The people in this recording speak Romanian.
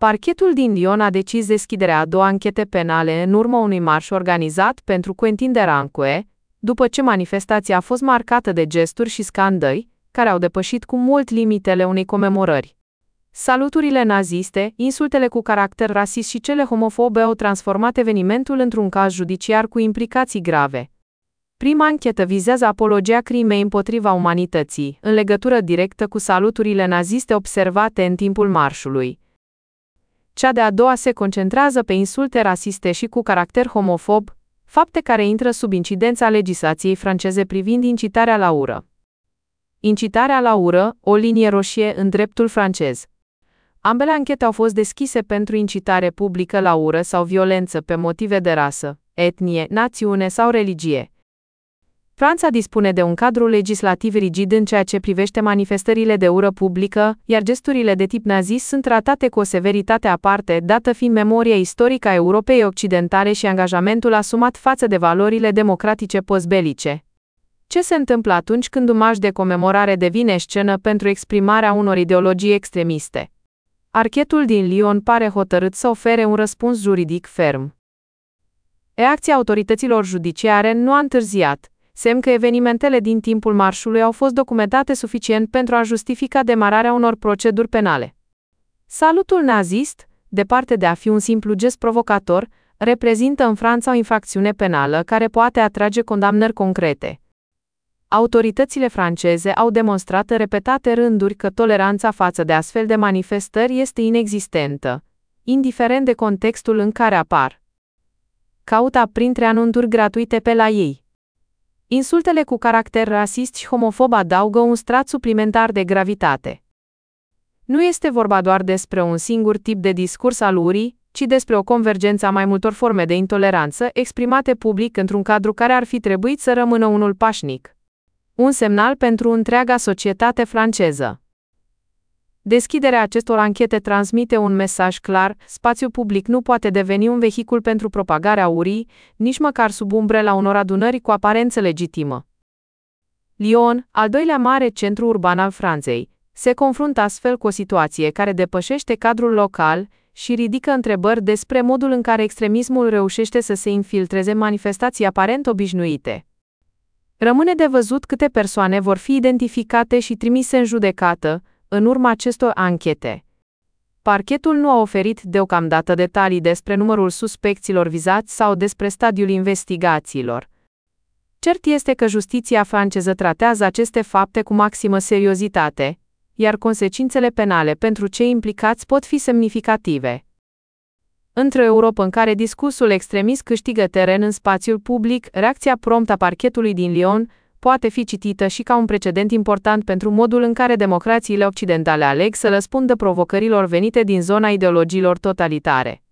Parchetul din Lyon a decis deschiderea a doua anchete penale în urma unui marș organizat pentru Quentin Deranque, după ce manifestația a fost marcată de gesturi și scandări, care au depășit cu mult limitele unei comemorări. Saluturile naziste, insultele cu caracter rasist și cele homofobe au transformat evenimentul într-un caz judiciar cu implicații grave. Prima anchetă vizează apologia crimei împotriva umanității, în legătură directă cu saluturile naziste observate în timpul marșului. Cea de-a doua se concentrează pe insulte rasiste și cu caracter homofob, fapte care intră sub incidența legislației franceze privind incitarea la ură. Incitarea la ură, o linie roșie în dreptul francez. Ambele anchete au fost deschise pentru incitare publică la ură sau violență pe motive de rasă, etnie, națiune sau religie. Franța dispune de un cadru legislativ rigid în ceea ce privește manifestările de ură publică, iar gesturile de tip nazist sunt tratate cu o severitate aparte, dată fiind memoria istorică a Europei Occidentale și angajamentul asumat față de valorile democratice postbelice. Ce se întâmplă atunci când un marș de comemorare devine scenă pentru exprimarea unor ideologii extremiste? Parchetul din Lyon pare hotărât să ofere un răspuns juridic ferm. Reacția autorităților judiciare nu a întârziat, semn că evenimentele din timpul marșului au fost documentate suficient pentru a justifica demararea unor proceduri penale. Salutul nazist, departe de a fi un simplu gest provocator, reprezintă în Franța o infracțiune penală care poate atrage condamnări concrete. Autoritățile franceze au demonstrat în repetate rânduri că toleranța față de astfel de manifestări este inexistentă, indiferent de contextul în care apar. Caută printre anunțuri gratuite pe la ei. Insultele cu caracter rasist și homofob adaugă un strat suplimentar de gravitate. Nu este vorba doar despre un singur tip de discurs al urii, ci despre o convergență a mai multor forme de intoleranță exprimate public într-un cadru care ar fi trebuit să rămână unul pașnic. Un semnal pentru întreaga societate franceză. Deschiderea acestor anchete transmite un mesaj clar: spațiul public nu poate deveni un vehicul pentru propagarea urii, nici măcar sub umbrela unor adunări cu aparență legitimă. Lyon, al doilea mare centru urban al Franței, se confruntă astfel cu o situație care depășește cadrul local și ridică întrebări despre modul în care extremismul reușește să se infiltreze în manifestații aparent obișnuite. Rămâne de văzut câte persoane vor fi identificate și trimise în judecată în urma acestor anchete. Parchetul nu a oferit deocamdată detalii despre numărul suspecților vizați sau despre stadiul investigațiilor. Cert este că justiția franceză tratează aceste fapte cu maximă seriozitate, iar consecințele penale pentru cei implicați pot fi semnificative. Într-o Europă în care discursul extremist câștigă teren în spațiul public, reacția promptă a parchetului din Lyon poate fi citită și ca un precedent important pentru modul în care democrațiile occidentale aleg să răspundă provocărilor venite din zona ideologiilor totalitare.